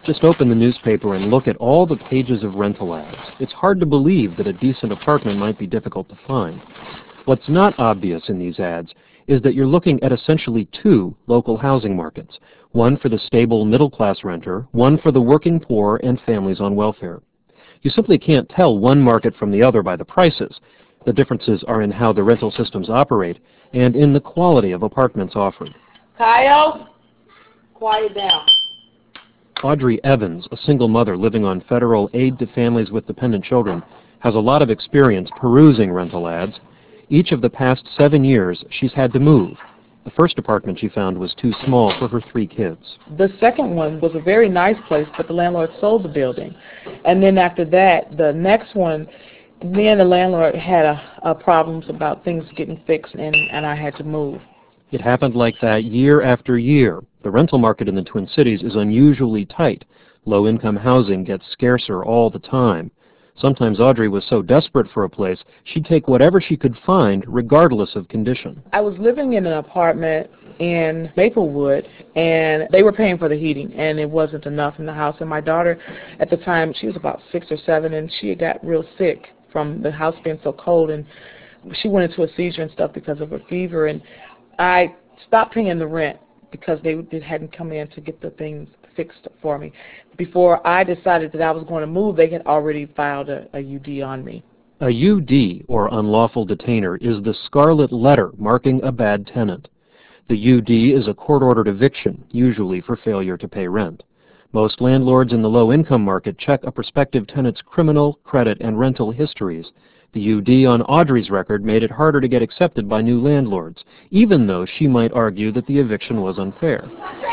Just open the newspaper and look at all the pages of rental ads. It's hard to believe that a decent apartment might be difficult to find. What's not obvious in these ads is that you're looking at essentially two local housing markets, one for the stable middle-class renter, one for the working poor and families on welfare. You simply can't tell one market from the other by the prices. The differences are in how the rental systems operate and in the quality of apartments offered. Kyle, quiet down. Audrey Evans, a single mother living on federal aid to families with dependent children, has a lot of experience perusing rental ads. Each of the past 7 years, she's had to move. The first apartment she found was too small for her 3 kids. The second one was a very nice place, but the landlord sold the building. And then after that, the next one, me and the landlord had problems about things getting fixed, and I had to move. It happened like that year after year. The rental market in the Twin Cities is unusually tight. Low-income housing gets scarcer all the time. Sometimes Audrey was so desperate for a place, she'd take whatever she could find, regardless of condition. I was living in an apartment in Maplewood, and they were paying for the heating, and it wasn't enough in the house. And my daughter, at the time, she was about 6 or 7, and she got real sick from the house being so cold, and she went into a seizure and stuff because of her fever. And I stopped paying the rent because they hadn't come in to get the things fixed for me. Before I decided that I was going to move, they had already filed a UD on me. A UD, or unlawful detainer, is the scarlet letter marking a bad tenant. The UD is a court-ordered eviction, usually for failure to pay rent. Most landlords in the low-income market check a prospective tenant's criminal, credit, and rental histories. The UD on Audrey's record made it harder to get accepted by new landlords, even though she might argue that the eviction was unfair.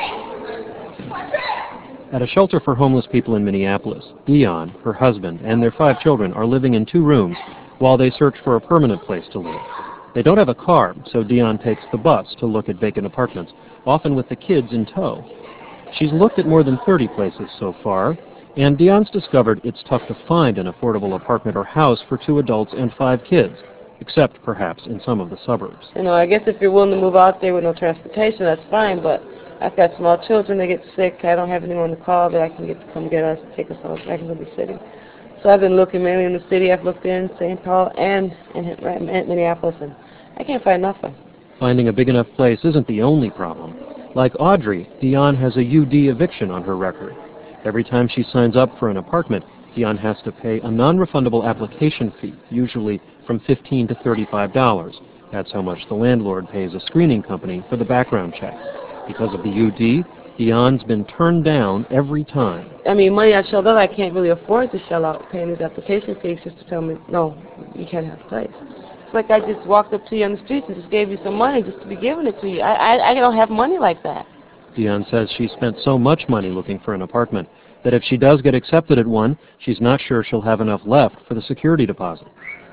At a shelter for homeless people in Minneapolis, Dion, her husband, and their 5 children are living in 2 rooms while they search for a permanent place to live. They don't have a car, so Dion takes the bus to look at vacant apartments, often with the kids in tow. She's looked at more than 30 places so far, and Dion's discovered it's tough to find an affordable apartment or house for 2 adults and 5 kids, except perhaps in some of the suburbs. You know, I guess if you're willing to move out there with no transportation, that's fine, but I've got small children, they get sick, I don't have anyone to call that I can get to come get us and take us out back into the city. So I've been looking mainly in the city. I've looked in St. Paul and in Minneapolis, and I can't find nothing. Finding a big enough place isn't the only problem. Like Audrey, Dion has a UD eviction on her record. Every time she signs up for an apartment, Dion has to pay a non-refundable application fee, usually from $15 to $35. That's how much the landlord pays a screening company for the background check. Because of the UD, Dion's been turned down every time. I mean, money I shelled out, I can't really afford to shell out paying these application fees just to tell me, no, you can't have a place. It's like I just walked up to you on the streets and just gave you some money just to be giving it to you. I don't have money like that. Dion says she spent so much money looking for an apartment that if she does get accepted at one, she's not sure she'll have enough left for the security deposit.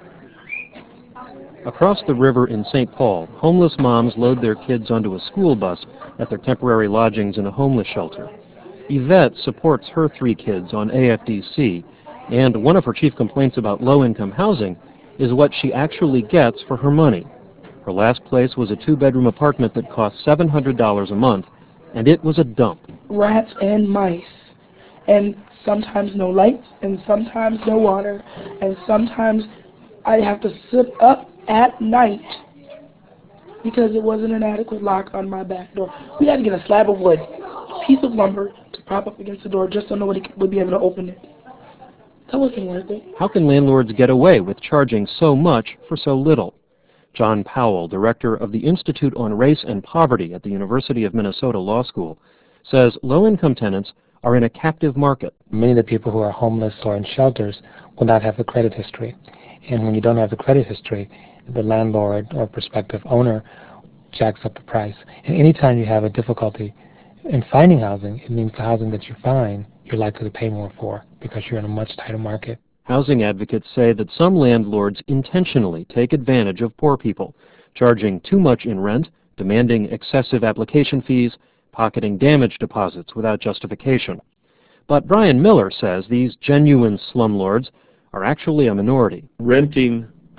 Across the river in St. Paul, homeless moms load their kids onto a school bus at their temporary lodgings in a homeless shelter. Yvette supports her 3 kids on AFDC, and one of her chief complaints about low-income housing is what she actually gets for her money. Her last place was a 2-bedroom apartment that cost $700 a month, and it was a dump. Rats and mice, and sometimes no lights, and sometimes no water, and sometimes I have to sit up at night because it wasn't an adequate lock on my back door. We had to get a slab of wood, a piece of lumber to prop up against the door just so nobody would be able to open it. That wasn't worth it. How can landlords get away with charging so much for so little? John Powell, director of the Institute on Race and Poverty at the University of Minnesota Law School, says low-income tenants are in a captive market. Many of the people who are homeless or in shelters will not have a credit history. And when you don't have the credit history, the landlord or prospective owner jacks up the price. And anytime you have a difficulty in finding housing, it means the housing that you find, you're likely to pay more for because you're in a much tighter market. Housing advocates say that some landlords intentionally take advantage of poor people, charging too much in rent, demanding excessive application fees, pocketing damage deposits without justification. But Brian Miller says these genuine slumlords are actually a minority. Renting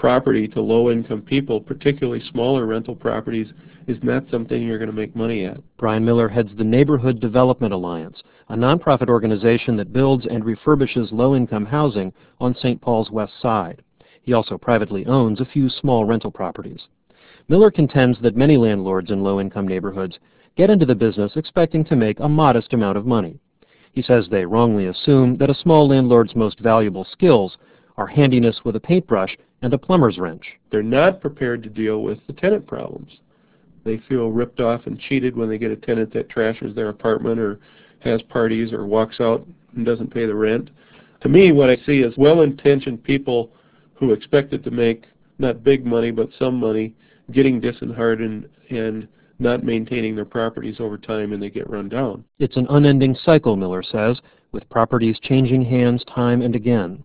property to low-income people, particularly smaller rental properties, is not something you're going to make money at. Brian Miller heads the Neighborhood Development Alliance, a nonprofit organization that builds and refurbishes low-income housing on St. Paul's West Side. He also privately owns a few small rental properties. Miller contends that many landlords in low-income neighborhoods get into the business expecting to make a modest amount of money. He says they wrongly assume that a small landlord's most valuable skills are handiness with a paintbrush and a plumber's wrench. They're not prepared to deal with the tenant problems. They feel ripped off and cheated when they get a tenant that trashes their apartment or has parties or walks out and doesn't pay the rent. To me, what I see is well-intentioned people who expected to make not big money but some money, getting disheartened and not maintaining their properties over time, and they get run down. It's an unending cycle, Miller says, with properties changing hands time and again.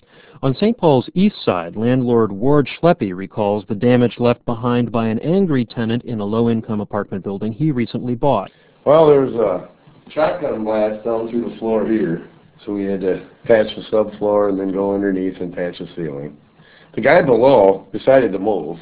On St. Paul's East Side, landlord Ward Schleppe recalls the damage left behind by an angry tenant in a low-income apartment building he recently bought. Well, there was a shotgun blast down through the floor here, so we had to patch the subfloor and then go underneath and patch the ceiling. The guy below decided to move.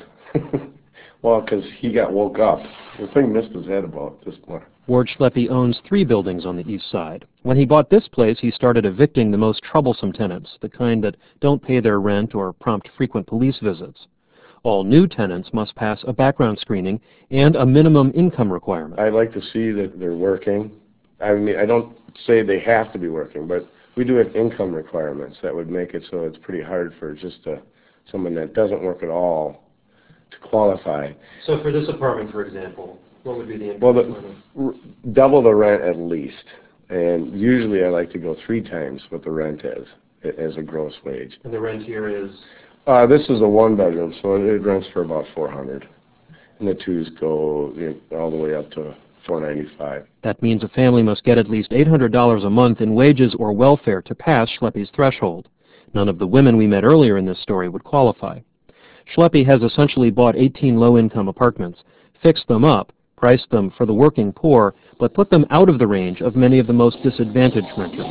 Well, because he got woke up. The thing missed his head about this much. Ward Schleppe owns 3 buildings on the east side. When he bought this place, he started evicting the most troublesome tenants, the kind that don't pay their rent or prompt frequent police visits. All new tenants must pass a background screening and a minimum income requirement. I'd like to see that they're working. I mean, I don't say they have to be working, but we do have income requirements that would make it so it's pretty hard for just someone that doesn't work at all to qualify. So for this apartment, for example, what would be the income Well, requirement? double the rent at least. And usually I like to go 3 times what the rent is as a gross wage. And the rent here is? This is a 1-bedroom, so it rents for about $400. And the 2s go all the way up to $495. That means a family must get at least $800 a month in wages or welfare to pass Schleppe's threshold. None of the women we met earlier in this story would qualify. Schleppe has essentially bought 18 low-income apartments, fixed them up, priced them for the working poor, but put them out of the range of many of the most disadvantaged renters.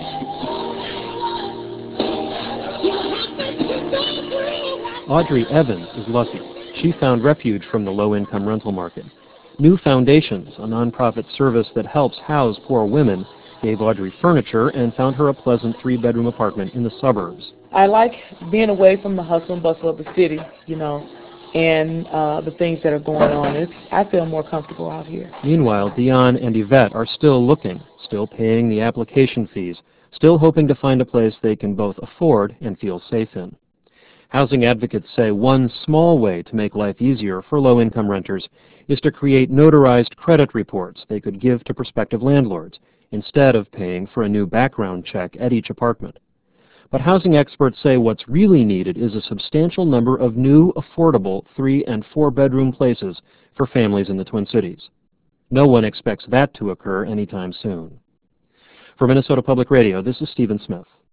Audrey Evans is lucky. She found refuge from the low-income rental market. New Foundations, a nonprofit service that helps house poor women, gave Audrey furniture and found her a pleasant 3-bedroom apartment in the suburbs. I like being away from the hustle and bustle of the city, and the things that are going on. I feel more comfortable out here. Meanwhile, Dion and Yvette are still looking, still paying the application fees, still hoping to find a place they can both afford and feel safe in. Housing advocates say one small way to make life easier for low-income renters is to create notarized credit reports they could give to prospective landlords, instead of paying for a new background check at each apartment. But housing experts say what's really needed is a substantial number of new, affordable 3- and 4-bedroom places for families in the Twin Cities. No one expects that to occur anytime soon. For Minnesota Public Radio, this is Stephen Smith.